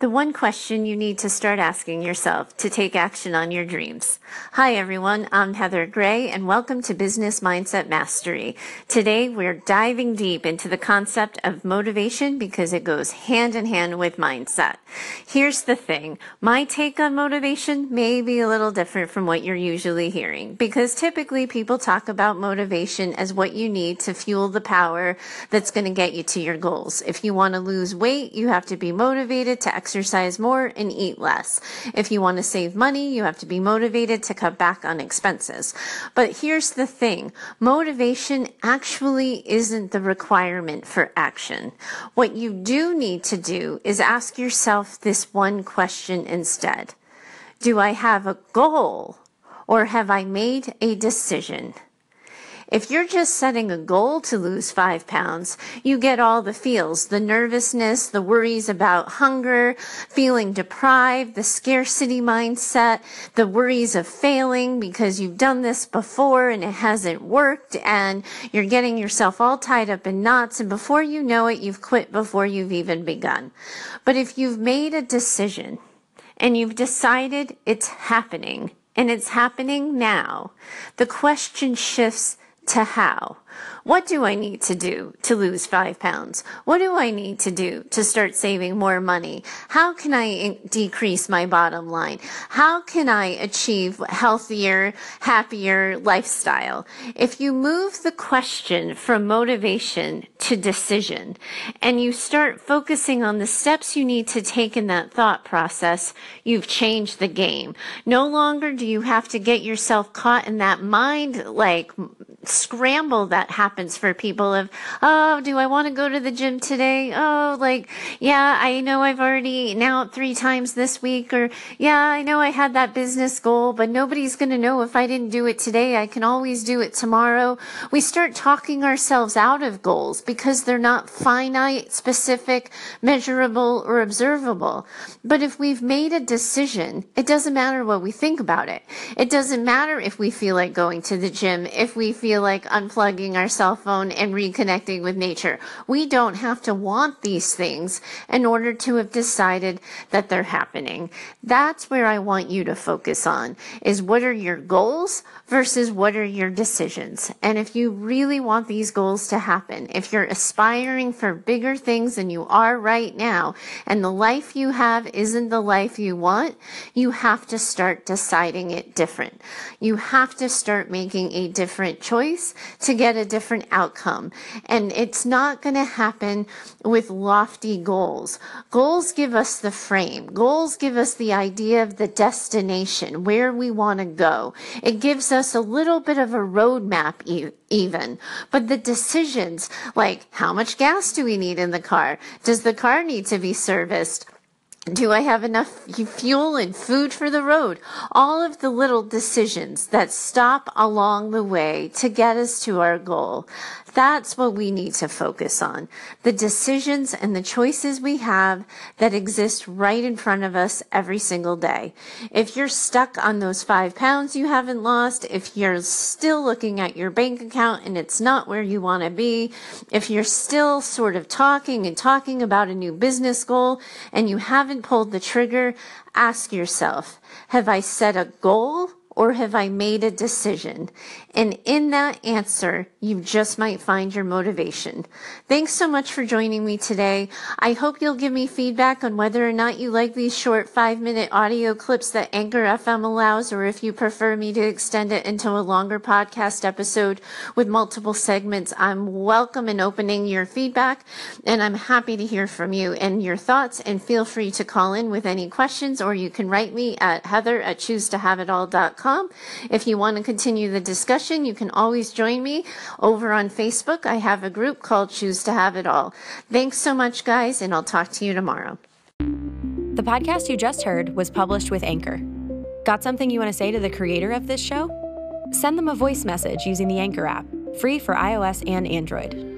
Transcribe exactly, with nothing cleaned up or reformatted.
The one question you need to start asking yourself to take action on your dreams. Hi everyone, I'm Heather Gray and welcome to Business Mindset Mastery. Today we're diving deep into the concept of motivation because it goes hand in hand with mindset. Here's the thing, my take on motivation may be a little different from what you're usually hearing because typically people talk about motivation as what you need to fuel the power that's going to get you to your goals. If you want to lose weight, you have to be motivated to exercise Exercise more and eat less. If you want to save money, you have to be motivated to cut back on expenses. But here's the thing, motivation actually isn't the requirement for action. What you do need to do is ask yourself this one question instead. Do I have a goal or have I made a decision? If you're just setting a goal to lose five pounds, you get all the feels, the nervousness, the worries about hunger, feeling deprived, the scarcity mindset, the worries of failing because you've done this before and it hasn't worked and you're getting yourself all tied up in knots and before you know it, you've quit before you've even begun. But if you've made a decision and you've decided it's happening and it's happening now, the question shifts to how. What do I need to do to lose five pounds? What do I need to do to start saving more money? How can I in- decrease my bottom line? How can I achieve healthier, happier lifestyle? If you move the question from motivation to decision and you start focusing on the steps you need to take in that thought process, you've changed the game. No longer do you have to get yourself caught in that mind like scramble that happens for people of, oh, do I want to go to the gym today? Oh, like, yeah, I know I've already eaten out three times this week, or yeah, I know I had that business goal, but nobody's going to know if I didn't do it today. I can always do it tomorrow. We start talking ourselves out of goals because they're not finite, specific, measurable, or observable. But if we've made a decision, it doesn't matter what we think about it. It doesn't matter if we feel like going to the gym, if we feel like unplugging our cell phone and reconnecting with nature. We don't have to want these things in order to have decided that they're happening. That's where I want you to focus on, is what are your goals versus what are your decisions. And if you really want these goals to happen, if you're aspiring for bigger things than you are right now, and the life you have isn't the life you want, you have to start deciding it different. You have to start making a different choice to get a different outcome. And it's not going to happen with lofty goals. Goals give us the frame. Goals give us the idea of the destination, where we want to go. It gives us a little bit of a roadmap e- even. But the decisions, like how much gas do we need in the car? Does the car need to be serviced? Do I have enough fuel and food for the road? All of the little decisions that stop along the way to get us to our goal. That's what we need to focus on. The decisions and the choices we have that exist right in front of us every single day. If you're stuck on those five pounds you haven't lost, if you're still looking at your bank account and it's not where you want to be, if you're still sort of talking and talking about a new business goal and you haven't pulled the trigger, ask yourself, have I set a goal or have I made a decision? And in that answer, you just might find your motivation. Thanks so much for joining me today. I hope you'll give me feedback on whether or not you like these short five-minute audio clips that Anchor F M allows, or if you prefer me to extend it into a longer podcast episode with multiple segments. I'm welcome in opening your feedback, and I'm happy to hear from you and your thoughts, and feel free to call in with any questions, or you can write me at heather at choose to have it all dot com. If you want to continue the discussion, you can always join me over on Facebook. I have a group called Choose to Have It All. Thanks so much, guys, and I'll talk to you tomorrow. The podcast you just heard was published with Anchor. Got something you want to say to the creator of this show? Send them a voice message using the Anchor app, free for iOS and Android.